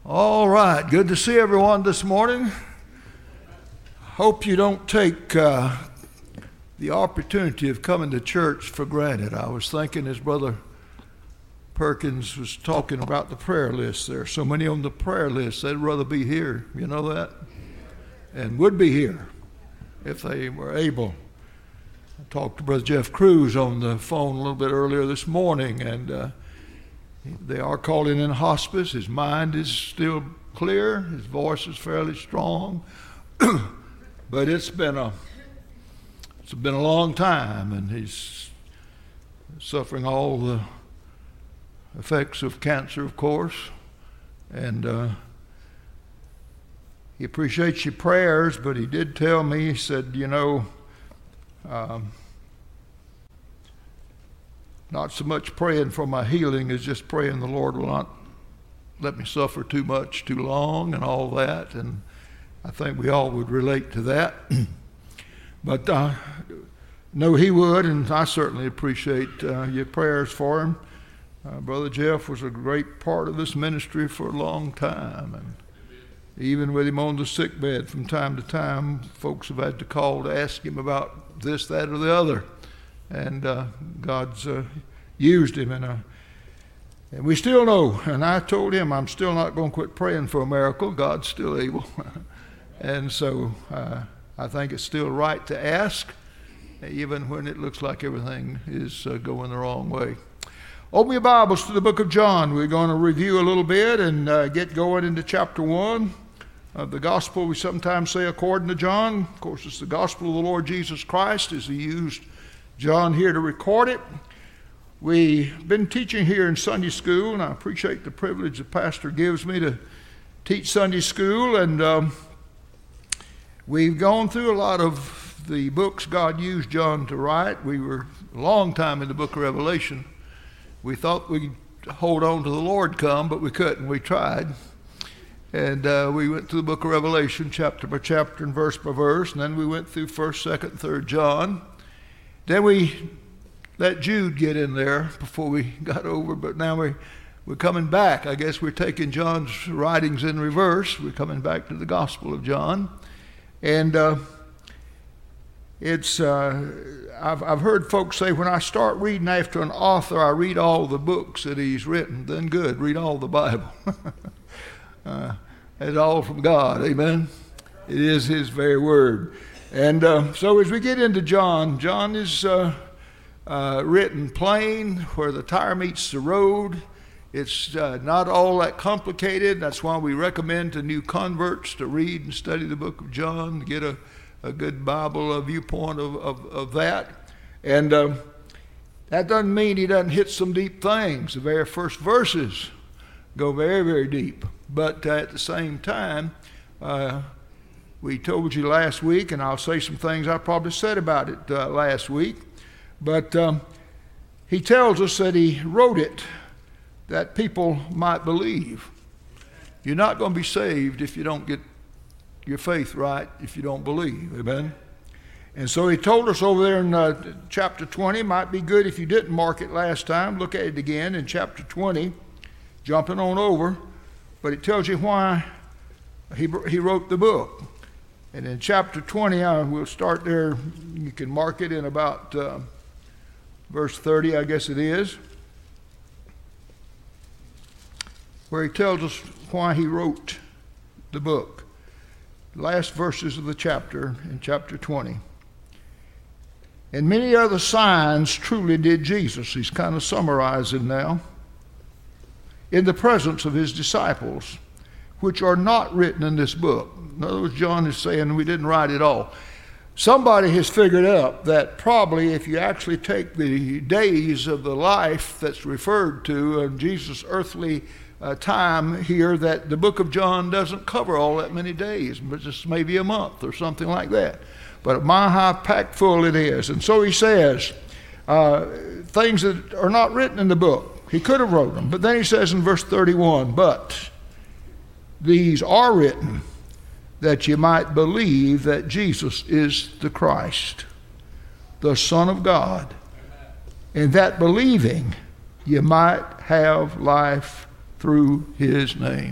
All right, good to see everyone this morning. Hope you don't take the opportunity of coming to church for granted. I was thinking as Brother Perkins was talking about the prayer list, there are so many on the prayer list, they'd rather be here, you know that? And would be here if they were able. I talked to Brother Jeff Cruz on the phone a little bit earlier this morning, and they are calling in hospice. His mind is still clear. His voice is fairly strong. But it's been a long time, and he's suffering all the effects of cancer, of course. And he appreciates your prayers, but he did tell me, he said, not so much praying for my healing as just praying the Lord will not let me suffer too much, too long, and all that. And I think we all would relate to that. But no, he would, and I certainly appreciate your prayers for him. Brother Jeff was a great part of this ministry for a long time, and even with him on the sick bed from time to time, folks have had to call to ask him about this, that, or the other. And God's used him, and we still know. And I told him I'm still not going to quit praying for a miracle. God's still able. And so I think it's still right to ask, even when it looks like everything is going the wrong way. Open your Bibles to the book of John. We're going to review a little bit and get going into chapter 1 of the gospel. We sometimes say according to John. Of course, it's the gospel of the Lord Jesus Christ, as he used John here to record it. We've been teaching here in Sunday school, and I appreciate the privilege the pastor gives me to teach Sunday school. And we've gone through a lot of the books God used John to write. We were a long time in the book of Revelation. We thought we'd hold on to the Lord come, but we couldn't. We tried. And we went through the book of Revelation chapter by chapter and verse by verse, and then we went through 1st, 2nd, 3rd John. Then we let Jude get in there before we got over, but now we're coming back. I guess we're taking John's writings in reverse. We're coming back to the Gospel of John. And I've heard folks say, when I start reading after an author, I read all the books that he's written. Then good, read all the Bible. It's all from God, amen? It is his very word. And so as we get into John, John is written plain, where the tire meets the road. It's not all that complicated. That's why we recommend to new converts to read and study the book of John, to get a good Bible viewpoint of that. And that doesn't mean he doesn't hit some deep things. The very first verses go very, very deep. But at the same time, we told you last week, and I'll say some things I probably said about it last week, but he tells us that he wrote it that people might believe. You're not going to be saved if you don't get your faith right, if you don't believe, amen? And so he told us over there in chapter 20, might be good if you didn't mark it last time, look at it again in chapter 20, jumping on over, but it tells you why he wrote the book. And in chapter 20, we'll start there. You can mark it in about verse 30, I guess it is, where he tells us why he wrote the book. The last verses of the chapter, in chapter 20. And many other signs truly did Jesus. He's kind of summarizing now. In the presence of his disciples, which are not written in this book. In other words, John is saying we didn't write it all. Somebody has figured out that probably if you actually take the days of the life that's referred to in Jesus' earthly time here, that the book of John doesn't cover all that many days, but just maybe a month or something like that. But my how packed full it is. And so he says things that are not written in the book. He could have wrote them. But then he says in verse 31, but these are written that you might believe that Jesus is the Christ, the Son of God, and that believing you might have life through his name.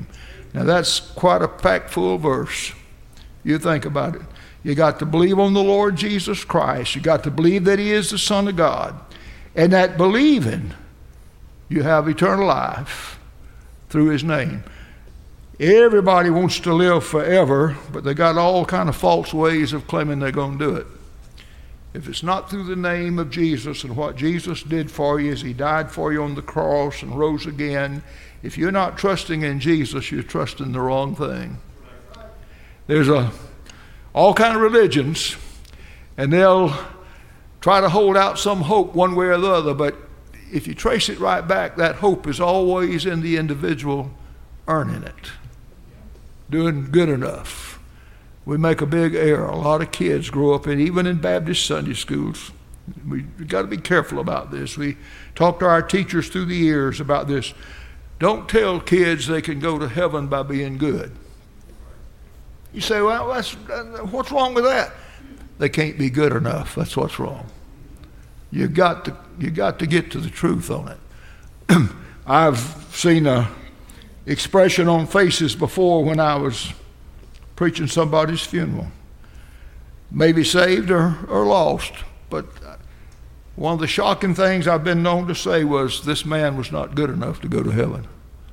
Now that's quite a packed-full verse. You think about it. You got to believe on the Lord Jesus Christ. You got to believe that He is the Son of God. And that believing, you have eternal life through His name. Everybody wants to live forever, but they got all kind of false ways of claiming they're going to do it. If it's not through the name of Jesus and what Jesus did for you as He died for you on the cross and rose again, if you're not trusting in Jesus, you're trusting the wrong thing. There's all kind of religions, and they'll try to hold out some hope one way or the other, but if you trace it right back, that hope is always in the individual earning it, doing good enough. We make a big error. A lot of kids grow up even in Baptist Sunday schools. We've got to be careful about this. We talk to our teachers through the years about this. Don't tell kids they can go to heaven by being good. You say, well, what's wrong with that? They can't be good enough. That's what's wrong. You got to get to the truth on it. I've seen an expression on faces before when I was preaching somebody's funeral. Maybe saved or lost, but one of the shocking things I've been known to say was, this man was not good enough to go to heaven.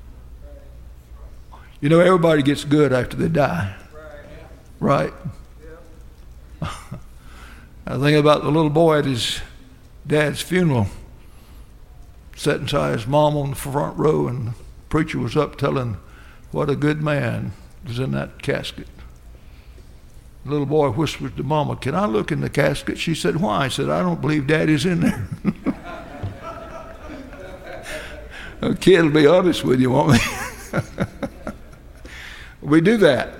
You know, everybody gets good after they die. Right? I think about the little boy at his dad's funeral, sitting beside his mom on the front row, and the preacher was up telling what a good man was in that casket. The little boy whispered to Mama, can I look in the casket? She said, why? I said, I don't believe Daddy's in there. A kid will be honest with you, won't they? We do that.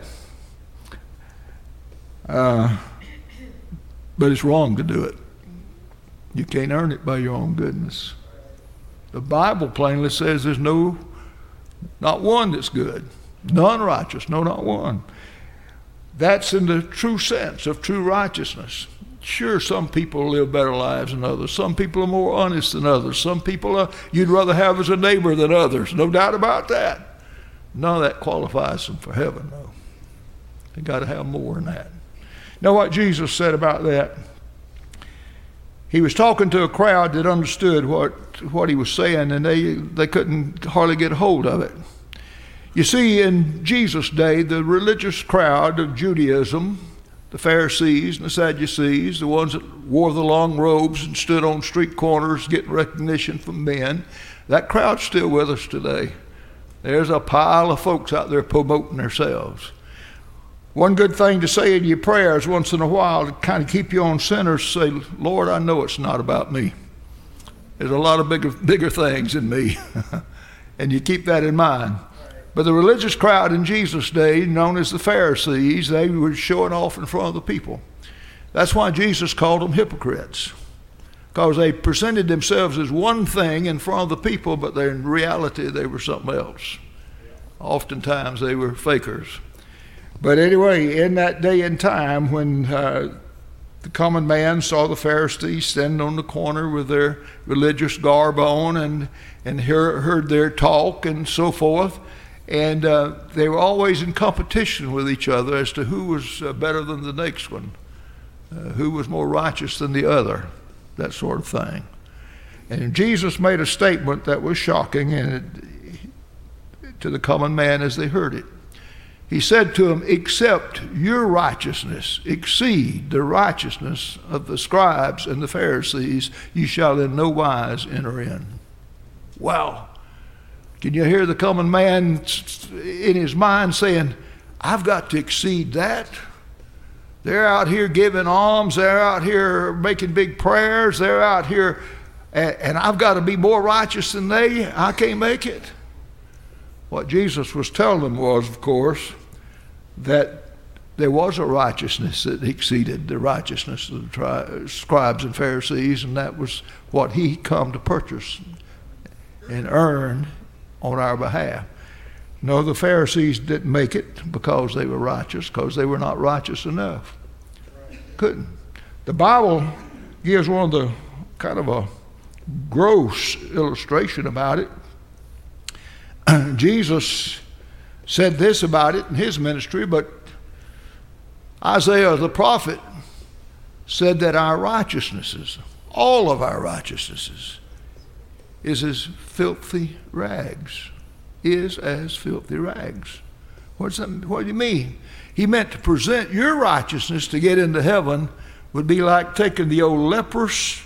But it's wrong to do it. You can't earn it by your own goodness. The Bible plainly says there's not one that's good. None righteous, no, not one. That's in the true sense of true righteousness. Sure, some people live better lives than others. Some people are more honest than others. Some people you'd rather have as a neighbor than others. No doubt about that. None of that qualifies them for heaven, though. They got to have more than that. Know what Jesus said about that? He was talking to a crowd that understood what he was saying, and they couldn't hardly get a hold of it. You see, in Jesus' day, the religious crowd of Judaism, the Pharisees and the Sadducees, the ones that wore the long robes and stood on street corners getting recognition from men, that crowd's still with us today. There's a pile of folks out there promoting themselves. One good thing to say in your prayers once in a while to kind of keep you on center, say, Lord, I know it's not about me. There's a lot of bigger things in me. And you keep that in mind. But the religious crowd in Jesus' day, known as the Pharisees, they were showing off in front of the people. That's why Jesus called them hypocrites, because they presented themselves as one thing in front of the people, but in reality they were something else. Oftentimes they were fakers. But anyway, in that day and time when the common man saw the Pharisees standing on the corner with their religious garb on and heard their talk and so forth, and they were always in competition with each other as to who was better than the next one, who was more righteous than the other, that sort of thing. And Jesus made a statement that was shocking to the common man as they heard it. He said to them, except your righteousness exceed the righteousness of the scribes and the Pharisees, you shall in no wise enter in. Wow. Can you hear the common man in his mind saying, I've got to exceed that? They're out here giving alms. They're out here making big prayers. They're out here, and I've got to be more righteous than they. I can't make it. What Jesus was telling them was, of course, that there was a righteousness that exceeded the righteousness of the scribes and Pharisees, and that was what he come to purchase and earn on our behalf. No, the Pharisees didn't make it because they were righteous, because they were not righteous enough. Couldn't. The Bible gives one of the kind of a gross illustration about it. Jesus said this about it in his ministry, but Isaiah the prophet said that our righteousnesses, all of our righteousnesses, is as filthy rags. Is as filthy rags. What do you mean? He meant to present your righteousness to get into heaven would be like taking the old leprous,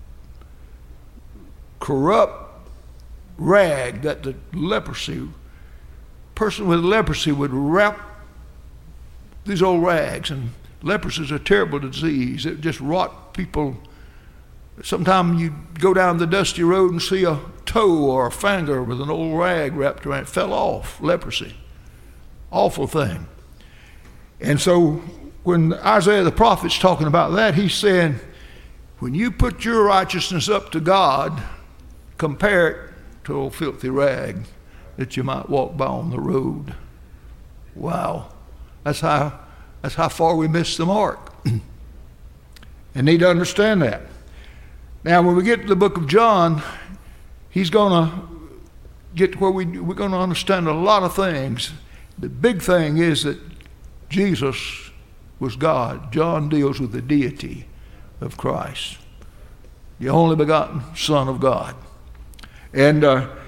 corrupt rag that the person with leprosy would wrap these old rags. And leprosy is a terrible disease. It just rot people. Sometimes you go down the dusty road and see a toe or a finger with an old rag wrapped around it. Fell off, leprosy. Awful thing. And so when Isaiah the prophet's talking about that, he's saying, when you put your righteousness up to God, compare it to old filthy rag that you might walk by on the road. Wow. That's how far we miss the mark. And need to understand that. Now, when we get to the book of John, he's going to get to where we're going to understand a lot of things. The big thing is that Jesus was God. John deals with the deity of Christ, the only begotten Son of God. And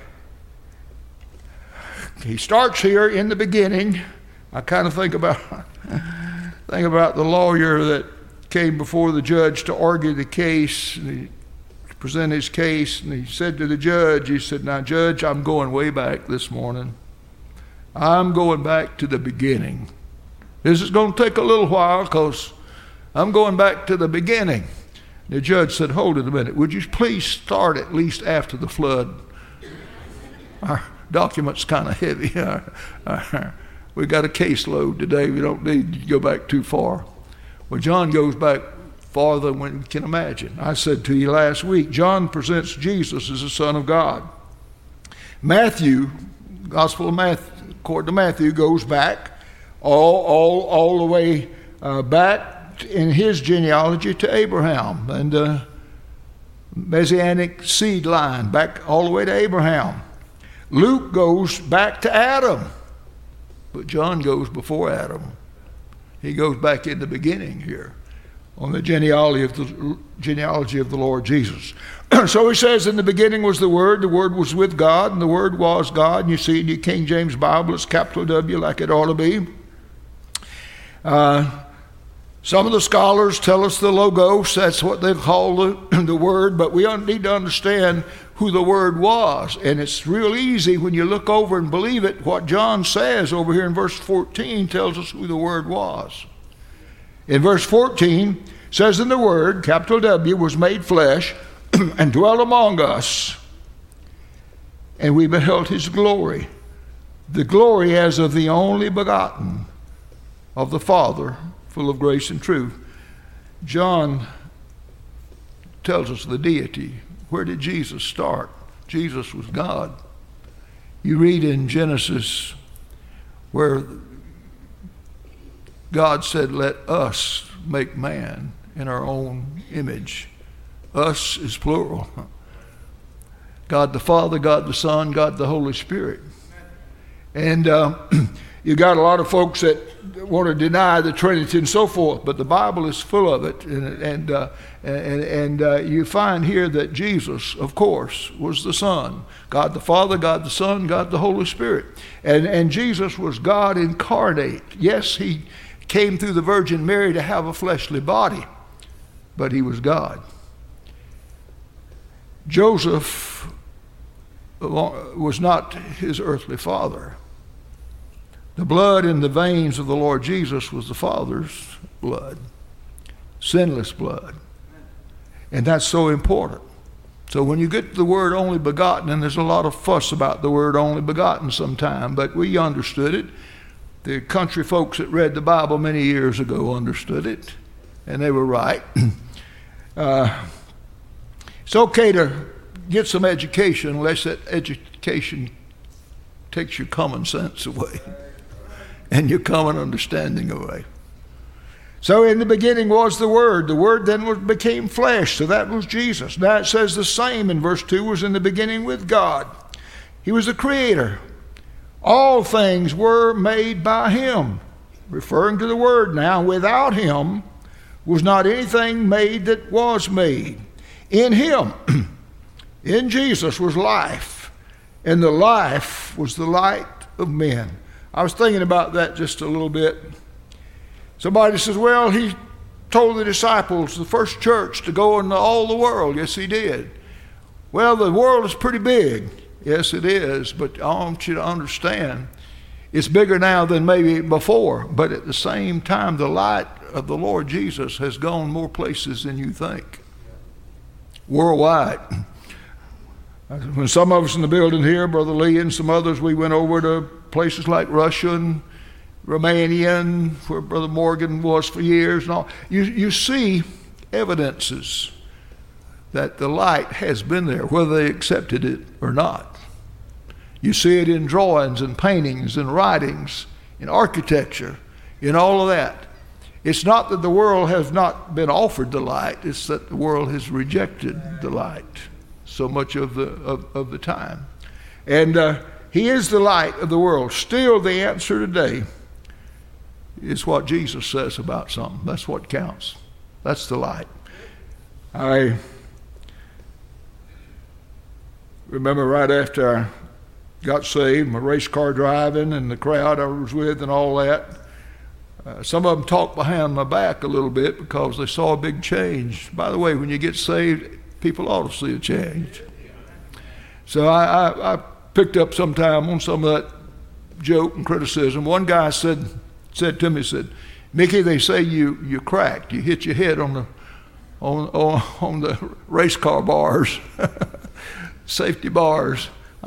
he starts here in the beginning. I kind of think about the lawyer that came before the judge to argue the case, and he present his case, and he said to the judge, he said, now Judge, I'm going way back this morning. I'm going back to the beginning. This is going to take a little while because I'm going back to the beginning. The judge said, hold it a minute. Would you please start at least after the flood? Our document's kind of heavy. We got a caseload today. We don't need to go back too far. Well, John goes back farther than we can imagine. I said to you last week, John presents Jesus as the Son of God. Matthew, Gospel of Matthew, according to Matthew, goes back all the way back in his genealogy to Abraham and the Messianic seed line, back all the way to Abraham. Luke goes back to Adam, but John goes before Adam. He goes back in the beginning here on the genealogy of the Lord Jesus. So he says, in the beginning was the Word was with God, and the Word was God. And you see in your King James Bible, it's capital W like it ought to be. Some of the scholars tell us the Logos, that's what they call the Word, but we need to understand who the Word was. And it's real easy when you look over and believe it. What John says over here in verse 14 tells us who the Word was. In verse 14, says, in the Word, capital W, was made flesh and dwelt among us, and we beheld his glory, the glory as of the only begotten of the Father, full of grace and truth. John tells us the deity. Where did Jesus start? Jesus was God. You read in Genesis where God said, let us make man in our own image. Us is plural. God the Father, God the Son, God the Holy Spirit. And you got a lot of folks that want to deny the Trinity and so forth, but the Bible is full of it. And you find here that Jesus, of course, was the Son. God the Father, God the Son, God the Holy Spirit. And Jesus was God incarnate. Yes, he came through the Virgin Mary to have a fleshly body, but he was God. Joseph was not his earthly father. The blood in the veins of the Lord Jesus was the Father's blood, sinless blood. And that's so important. So when you get to the word only begotten, and there's a lot of fuss about the word only begotten sometime, but we understood it. The country folks that read the Bible many years ago understood it, and they were right. It's okay to get some education unless that education takes your common sense away and your common understanding away. So in the beginning was the Word. The Word then became flesh, so that was Jesus. Now it says the same in verse 2, was in the beginning with God. He was the creator. All things were made by him. Referring to the Word now, without him was not anything made that was made. In him, in Jesus, was life, and the life was the light of men. I was thinking about that just a little bit. Somebody says, well, he told the disciples, the first church, to go into all the world. Yes, he did. Well, the world is pretty big. Yes, it is, but I want you to understand, it's bigger now than maybe before, but at the same time, the light of the Lord Jesus has gone more places than you think. Worldwide. When some of us in the building here, Brother Lee and some others, we went over to places like Russia and Romania, and where Brother Morgan was for years and all. You see evidences that the light has been there, whether they accepted it or not. You see it in drawings and paintings and writings, in architecture, in all of that. It's not that the world has not been offered the light, it's that the world has rejected the light so much of the time. And he is the light of the world. Still, the answer today is what Jesus says about something. That's what counts. That's the light. I remember right after I got saved, my race car driving and the crowd I was with and all that, some of them talked behind my back a little bit because they saw a big change. By the way, when you get saved, people ought to see a change. So I picked up sometime on some of that joke and criticism. One guy said to me, Mickey, they say you cracked. You hit your head on the race car bars, safety bars.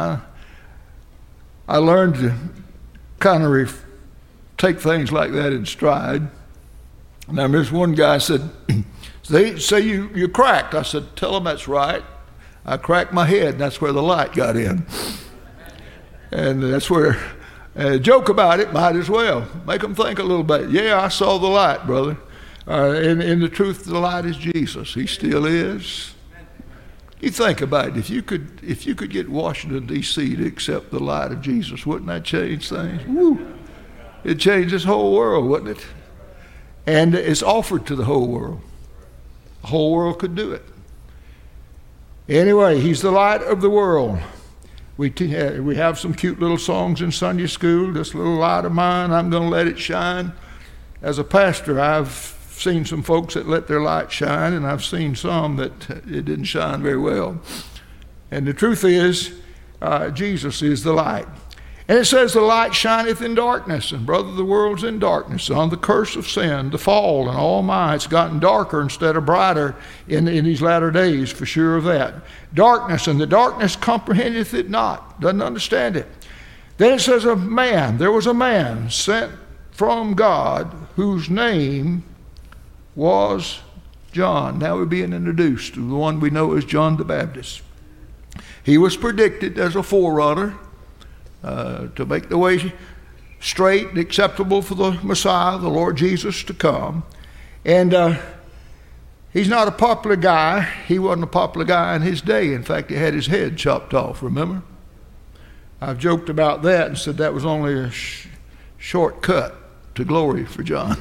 I learned to kind of take things like that in stride. Now, this one guy said, they say you cracked. I said, tell them that's right. I cracked my head, and that's where the light got in. And that's where, joke about it might as well. Make them think a little bit. Yeah, I saw the light, brother. And the truth, the light is Jesus. He still is. You think about it. If you could get Washington, D.C. to accept the light of Jesus, wouldn't that change things? Woo! It'd change this whole world, wouldn't it? And it's offered to the whole world. The whole world could do it. Anyway, he's the light of the world. We have some cute little songs in Sunday school. This little light of mine, I'm going to let it shine. As a pastor, I've seen some folks that let their light shine, and I've seen some that it didn't shine very well. And the truth is, Jesus is the light. And it says the light shineth in darkness, and brother, the world's in darkness. On the curse of sin, the fall, and all my, it's gotten darker instead of brighter in these latter days, for sure of that. Darkness, and the darkness comprehendeth it not, doesn't understand it. Then it says there was a man sent from God whose name was John. Now we're being introduced to the one we know as John the Baptist. He was predicted as a forerunner to make the way straight and acceptable for the Messiah, the Lord Jesus, to come. And he's not a popular guy. He wasn't a popular guy in his day. In fact, he had his head chopped off, remember? I've joked about that and said that was only a shortcut to glory for John.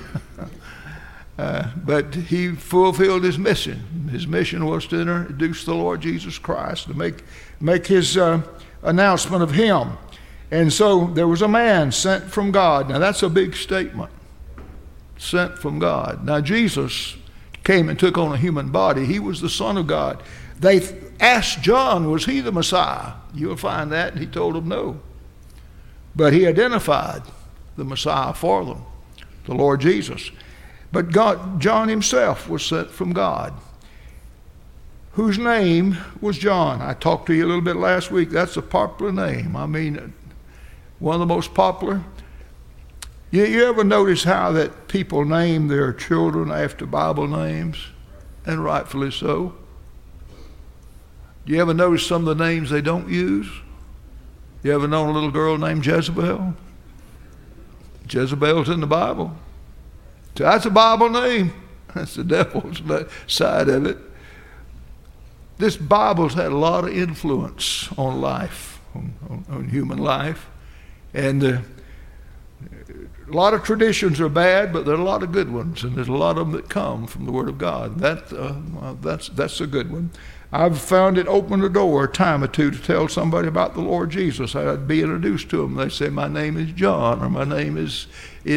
But he fulfilled his mission. His mission was to introduce the Lord Jesus Christ, to make his announcement of him. And so there was a man sent from God. Now that's a big statement. Sent from God. Now Jesus came and took on a human body. He was the Son of God. They asked John, was he the Messiah? You'll find that, and he told them no. But he identified the Messiah for them, the Lord Jesus. But John himself was sent from God, whose name was John. I talked to you a little bit last week. That's a popular name. I mean, one of the most popular. You ever notice how that people name their children after Bible names? And rightfully so. Do you ever notice some of the names they don't use? You ever known a little girl named Jezebel? Jezebel's in the Bible. So that's a Bible name. That's the devil's side of it. This Bible's had a lot of influence on life, on human life. And a lot of traditions are bad, but there are a lot of good ones, and there's a lot of them that come from the Word of God. That's a good one. I've found it open the door a time or two to tell somebody about the Lord Jesus. I'd be introduced to them. They say, my name is John, or my name is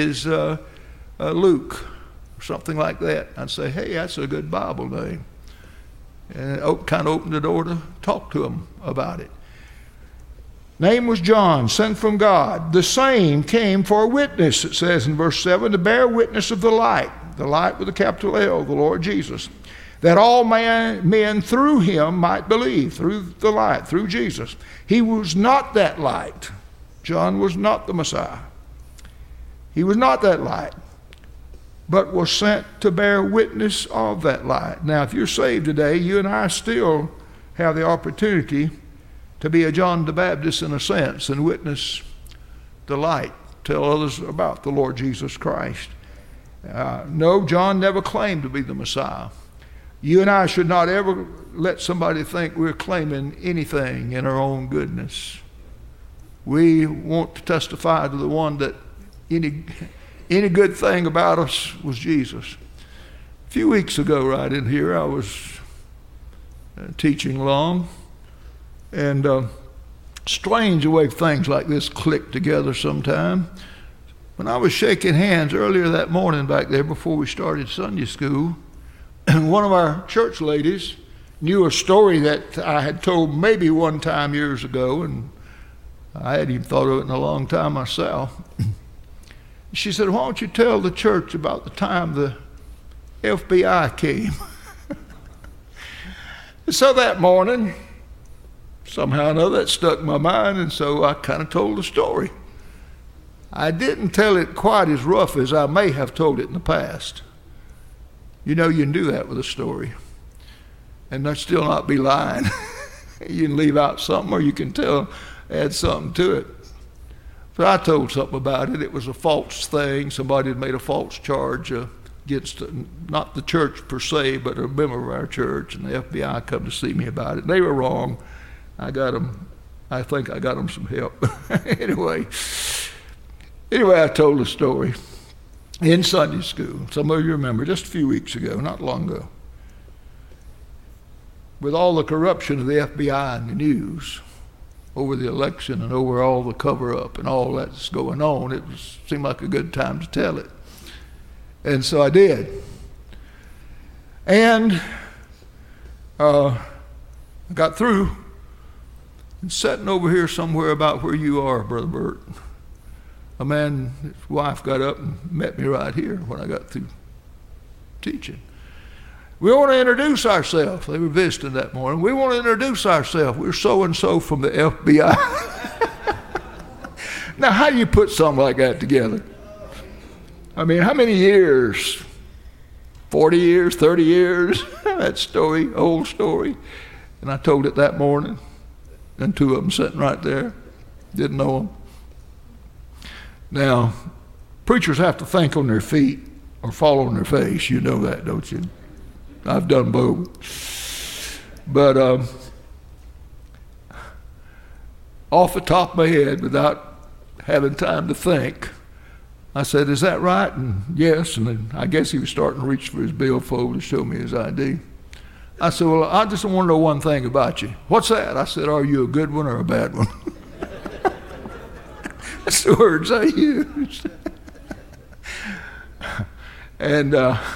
Luke, or something like that. I'd say, hey, that's a good Bible name. And it kind of opened the door to talk to them about it. Name was John, sent from God. The same came for a witness, it says in verse 7, to bear witness of the light with a capital L, the Lord Jesus, that all men through him might believe, through the light, through Jesus. He was not that light. John was not the Messiah. He was not that light, but was sent to bear witness of that light. Now, if you're saved today, you and I still have the opportunity to be a John the Baptist in a sense and witness the light, tell others about the Lord Jesus Christ. No, John never claimed to be the Messiah. You and I should not ever let somebody think we're claiming anything in our own goodness. We want to testify to the one that any good thing about us was Jesus. A few weeks ago right in here, I was teaching long, and strange the way things like this click together sometime. When I was shaking hands earlier that morning back there before we started Sunday school, one of our church ladies knew a story that I had told maybe one time years ago, and I hadn't even thought of it in a long time myself. She said, why don't you tell the church about the time the FBI came? So that morning, somehow or another, that stuck in my mind, and so I kind of told the story. I didn't tell it quite as rough as I may have told it in the past. You know, you can do that with a story, and that still not be lying. You can leave out something, or you can add something to it. But I told something about it. It was a false thing. Somebody had made a false charge against not the church per se, but a member of our church, and the FBI come to see me about it. They were wrong. I think I got them some help. Anyway, I told the story in Sunday school. Some of you remember, just a few weeks ago, not long ago. With all the corruption of the FBI and the news over the election and over all the cover-up and all that's going on, it seemed like a good time to tell it. And so I did. And I got through, and sitting over here somewhere about where you are, Brother Bert, a man, his wife got up and met me right here when I got through teaching. We want to introduce ourselves. They were visiting that morning. We want to introduce ourselves. We're so-and-so from the FBI. Now, how do you put something like that together? I mean, how many years? 40 years, 30 years? That story, old story. And I told it that morning. And two of them sitting right there. Didn't know them. Now, preachers have to think on their feet or fall on their face. You know that, don't you? I've done both. But off the top of my head, without having time to think, I said, is that right? And yes. And then I guess he was starting to reach for his billfold to show me his ID. I said, well, I just want to know one thing about you. What's that? I said, are you a good one or a bad one? That's the words I used. And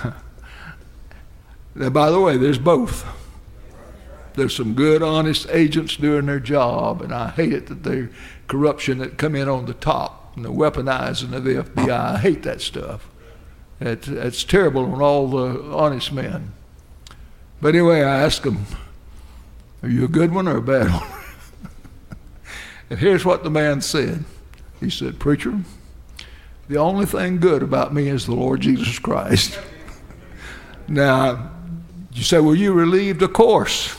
by the way, there's both. There's some good, honest agents doing their job, and I hate it that there's corruption that come in on the top and the weaponizing of the FBI. I hate that stuff. It's terrible on all the honest men. But anyway, I asked him, are you a good one or a bad one? And here's what the man said. He said, preacher, the only thing good about me is the Lord Jesus Christ. Now, you say, well, you relieved? Of course.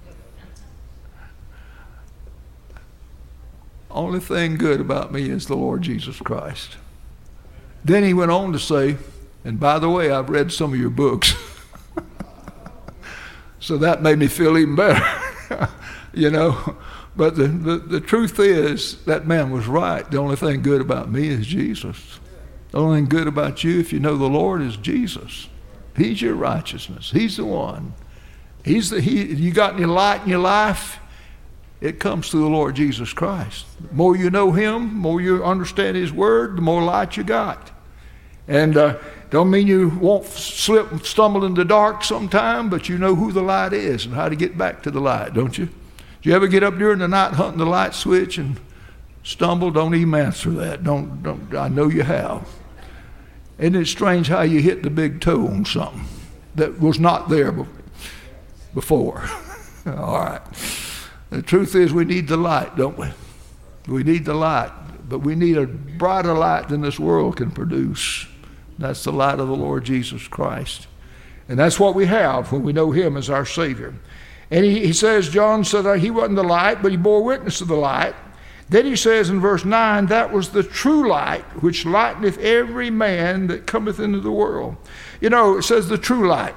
Only thing good about me is the Lord Jesus Christ. Then he went on to say, and by the way, I've read some of your books. So that made me feel even better. You know, But the truth is, that man was right. The only thing good about me is Jesus. The only thing good about you, if you know the Lord, is Jesus. He's your righteousness. He's the one. You got any light in your life? It comes through the Lord Jesus Christ. The more you know him, the more you understand his word, the more light you got. And don't mean you won't slip and stumble in the dark sometime, but you know who the light is and how to get back to the light, don't you? Do you ever get up during the night hunting the light switch and stumble? Don't even answer that. Don't. I know you have. Isn't it strange how you hit the big toe on something that was not there before? All right. The truth is, we need the light, don't we? We need the light, but we need a brighter light than this world can produce. That's the light of the Lord Jesus Christ. And that's what we have when we know him as our Savior. And he says, John said he wasn't the light, but he bore witness of the light. Then he says in verse 9, that was the true light, which lighteneth every man that cometh into the world. You know, it says the true light.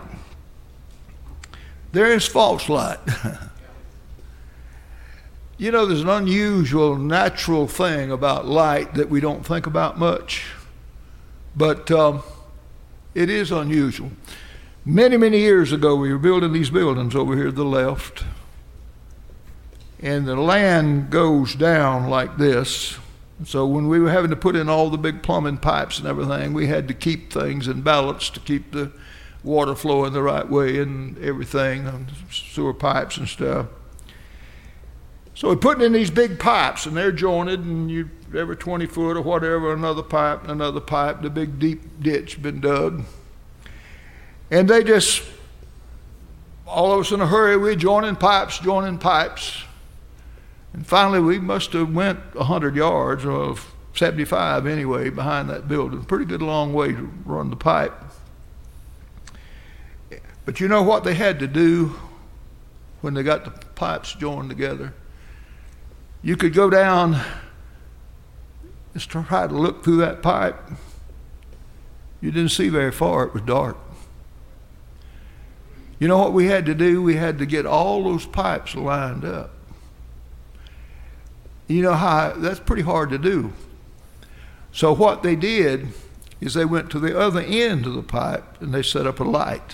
There is false light. You know, there's an unusual, natural thing about light that we don't think about much. But it is unusual. Many, many years ago, we were building these buildings over here to the left. And the land goes down like this. So when we were having to put in all the big plumbing pipes and everything, we had to keep things in balance to keep the water flowing the right way and everything, and sewer pipes and stuff. So we're putting in these big pipes, and they're jointed, and every 20 foot or whatever, another pipe and another pipe, the big deep ditch been dug. And they just, all of us in a hurry, we're joining pipes. And finally, we must have went 100 yards, or 75 anyway, behind that building. Pretty good long way to run the pipe. But you know what they had to do when they got the pipes joined together? You could go down, just try to look through that pipe. You didn't see very far, it was dark. You know what we had to do? We had to get all those pipes lined up. You know how that's pretty hard to do. So what they did is they went to the other end of the pipe and they set up a light.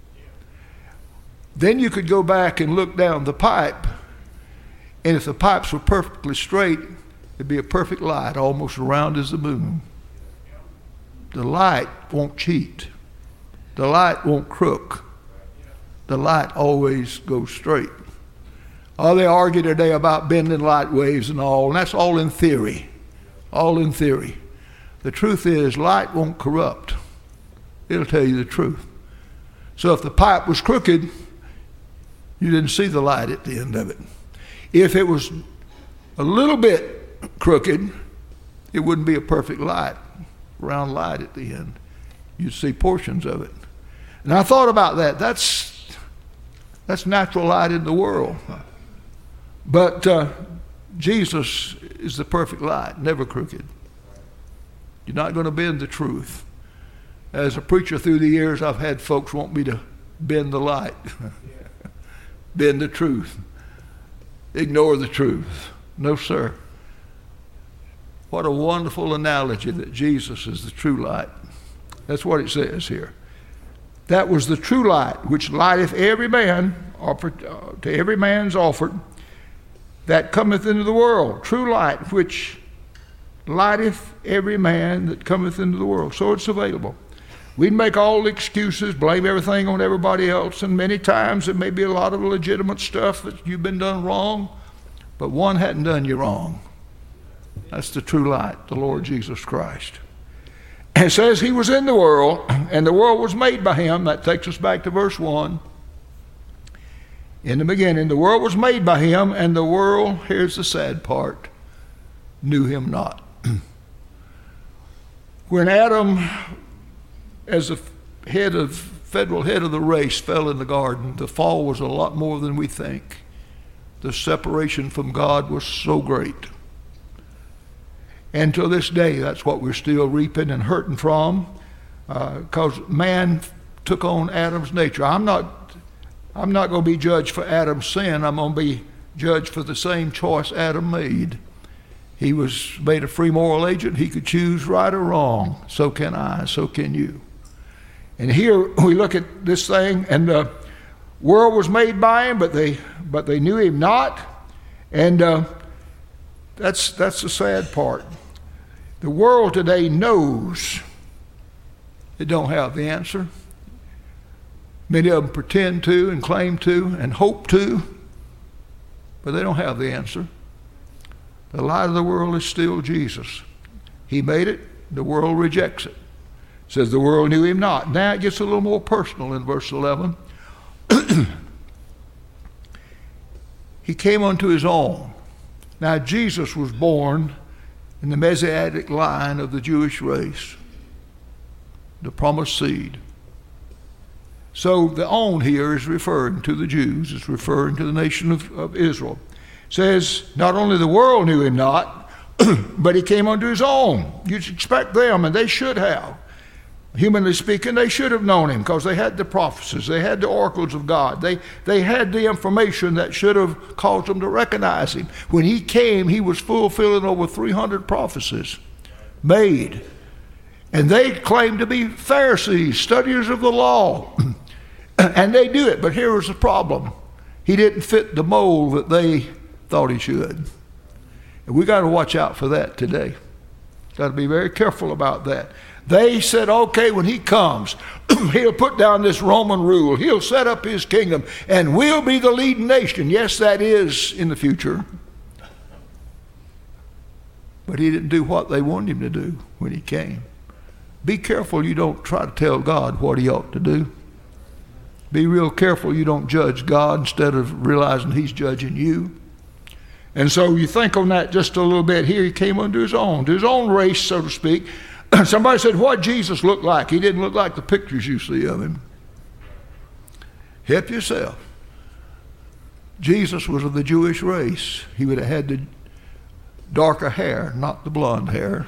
Then you could go back and look down the pipe, and if the pipes were perfectly straight, it'd be a perfect light, almost round as the moon. The light won't cheat. The light won't crook. The light always goes straight. Oh, they argue today about bending light waves and all, and that's all in theory. All in theory. The truth is, light won't corrupt. It'll tell you the truth. So if the pipe was crooked, you didn't see the light at the end of it. If it was a little bit crooked, it wouldn't be a perfect light, round light at the end. You'd see portions of it. And I thought about that. That's natural light in the world. But Jesus is the perfect light, never crooked. You're not going to bend the truth. As a preacher through the years, I've had folks want me to bend the light, bend the truth, ignore the truth. No, sir. What a wonderful analogy that Jesus is the true light. That's what it says here. That was the true light, which lighteth every man, to every man's offered, that cometh into the world. True light, which lighteth every man that cometh into the world. So it's available. We'd make all the excuses, blame everything on everybody else, and many times it may be a lot of legitimate stuff that you've been done wrong, but one hadn't done you wrong. That's the true light, the Lord Jesus Christ. It says he was in the world, and the world was made by him. That takes us back to verse 1. In the beginning, the world was made by him, and the world, here's the sad part, knew him not. When Adam, as the federal head of the race, fell in the garden, the fall was a lot more than we think. The separation from God was so great. And to this day, that's what we're still reaping and hurting from, because man took on Adam's nature. I'm not going to be judged for Adam's sin. I'm going to be judged for the same choice Adam made. He was made a free moral agent. He could choose right or wrong. So can I, so can you. And here we look at this thing, and the world was made by him, but they knew him not. And that's the sad part. The world today knows they don't have the answer. Many of them pretend to and claim to and hope to, but they don't have the answer. The light of the world is still Jesus. He made it. The world rejects it. It says the world knew him not. Now it gets a little more personal in verse 11. He came unto his own. Now Jesus was born in the Messianic line of the Jewish race, the promised seed. So the own here is referring to the Jews. It's referring to the nation of Israel. It says not only the world knew him not, but he came unto his own. You'd expect them, and they should have. Humanly speaking, they should have known him because they had the prophecies. They had the oracles of God. They had the information that should have caused them to recognize him. When he came, he was fulfilling over 300 prophecies made. And they claimed to be Pharisees, studiers of the law. And they do it. But here was the problem. He didn't fit the mold that they thought he should. And we got to watch out for that today. Got to be very careful about that. They said, okay, when he comes, he'll put down this Roman rule. He'll set up his kingdom, and we'll be the leading nation. Yes, that is in the future. But he didn't do what they wanted him to do when he came. Be careful you don't try to tell God what he ought to do. Be real careful you don't judge God instead of realizing he's judging you. And so you think on that just a little bit. Here he came unto his own race, so to speak. Somebody said, what Jesus looked like? He didn't look like the pictures you see of him. Help yourself. Jesus was of the Jewish race. He would have had the darker hair, not the blonde hair.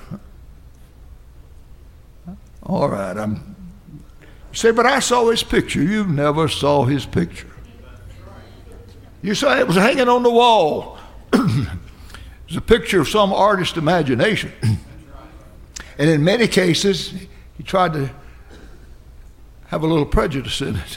All right, you say, but I saw his picture. You never saw his picture. You say it was hanging on the wall. It's a picture of some artist's imagination. And in many cases, he tried to have a little prejudice in it.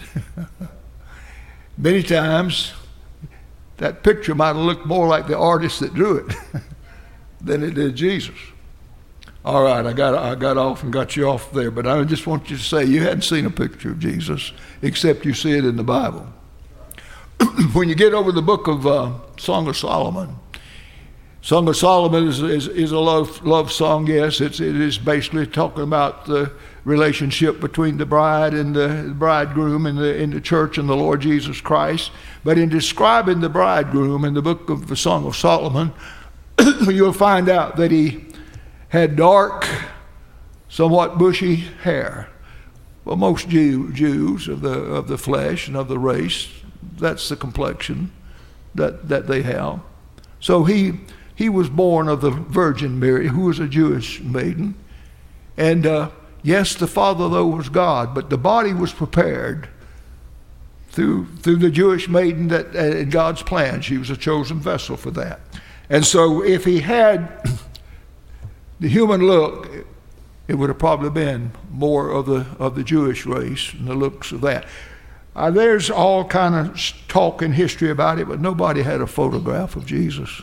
Many times, that picture might have looked more like the artist that drew it than it did Jesus. All right, I got off and got you off there, but I just want you to say you hadn't seen a picture of Jesus except you see it in the Bible. When you get over the book of Song of Solomon, Song of Solomon is a love song, yes. It is basically talking about the relationship between the bride and the bridegroom in the church and the Lord Jesus Christ. But in describing the bridegroom in the book of the Song of Solomon, you'll find out that he had dark, somewhat bushy hair. Well, most Jews of the flesh and of the race, that's the complexion that they have. So he was born of the Virgin Mary, who was a Jewish maiden. And yes, the father, though, was God, but the body was prepared through the Jewish maiden that in God's plan. She was a chosen vessel for that. And so if he had the human look, it would have probably been more of the Jewish race and the looks of that. There's all kind of talk in history about it, but nobody had a photograph of Jesus.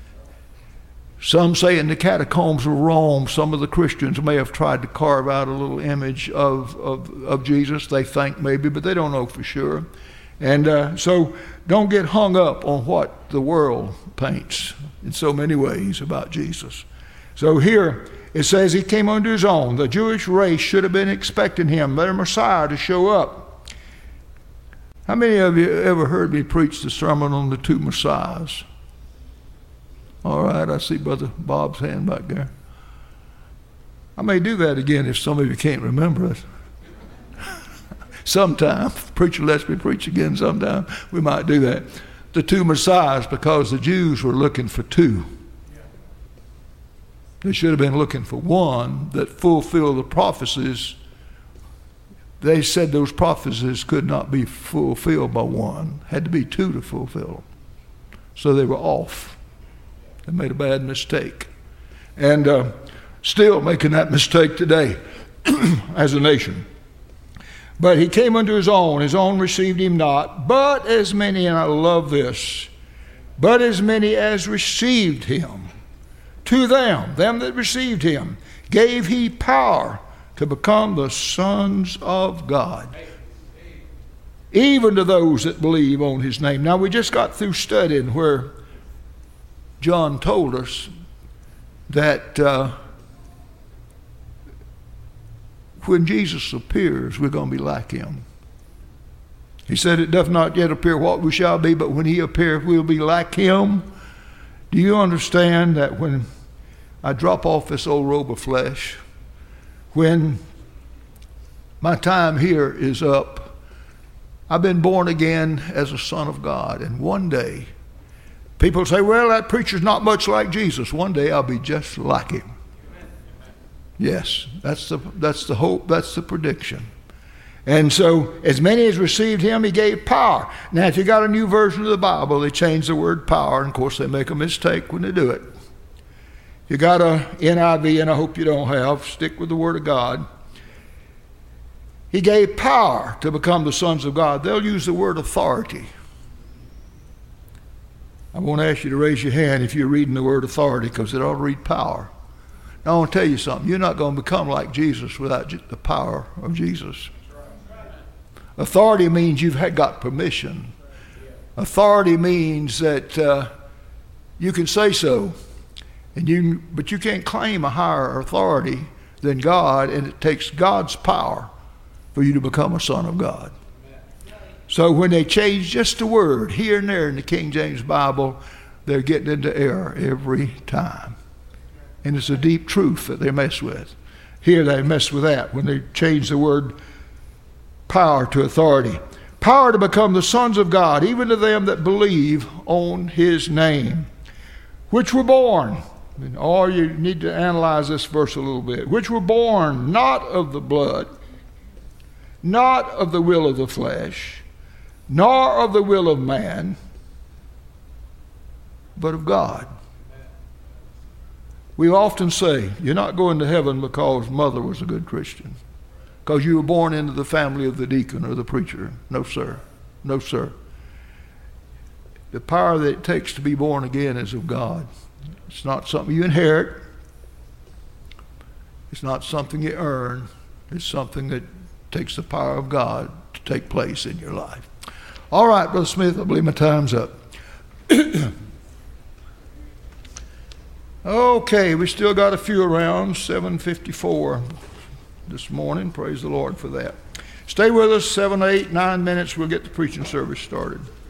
Some say in the catacombs of Rome, some of the Christians may have tried to carve out a little image of Jesus. They think maybe, but they don't know for sure. And so don't get hung up on what the world paints in so many ways about Jesus. So here it says he came unto his own. The Jewish race should have been expecting him, their Messiah, to show up. How many of you ever heard me preach the sermon on the two Messiahs? All right, I see Brother Bob's hand back there. I may do that again if some of you can't remember it. Sometime, preacher lets me preach again sometime, we might do that. The two Messiahs, because the Jews were looking for two. They should have been looking for one that fulfilled the prophecies. They said those prophecies could not be fulfilled by one. Had to be two to fulfill them. So they were off. They made a bad mistake. And still making that mistake today as a nation. But he came unto his own received him not. But as many, and I love this, but as many as received him, to them that received him, gave he power to become the sons of God, even to those that believe on his name. Now, we just got through studying where John told us that when Jesus appears, we're going to be like him. He said, it doth not yet appear what we shall be, but when he appears, we'll be like him. Do you understand that when I drop off this old robe of flesh, when my time here is up, I've been born again as a son of God. And one day, people say, well, that preacher's not much like Jesus. One day I'll be just like him. Yes, that's the hope, that's the prediction. And so, as many as received him, he gave power. Now, if you got a new version of the Bible, they change the word power, and of course they make a mistake when they do it. If you got a NIV, and I hope you don't have, stick with the Word of God. He gave power to become the sons of God. They'll use the word authority. I won't ask you to raise your hand if you're reading the word authority, because it ought to read power. Now, I want to tell you something. You're not going to become like Jesus without the power of Jesus. Authority means you've got permission. Authority means that you can say so, but you can't claim a higher authority than God, and it takes God's power for you to become a son of God. So when they change just a word here and there in the King James Bible, they're getting into error every time. And it's a deep truth that they mess with. Here they mess with that when they change the word power to authority. Power to become the sons of God, even to them that believe on his name, which were born. Or you need to analyze this verse a little bit. Which were born not of the blood, not of the will of the flesh, nor of the will of man, but of God. We often say, you're not going to heaven because mother was a good Christian, because you were born into the family of the deacon or the preacher. No, sir. No, sir. The power that it takes to be born again is of God. It's not something you inherit. It's not something you earn. It's something that takes the power of God to take place in your life. All right, Brother Smith, I believe my time's up. Okay, we still got a few around, 7:54 this morning. Praise the Lord for that. Stay with us, 7, 8, 9 minutes. We'll get the preaching service started.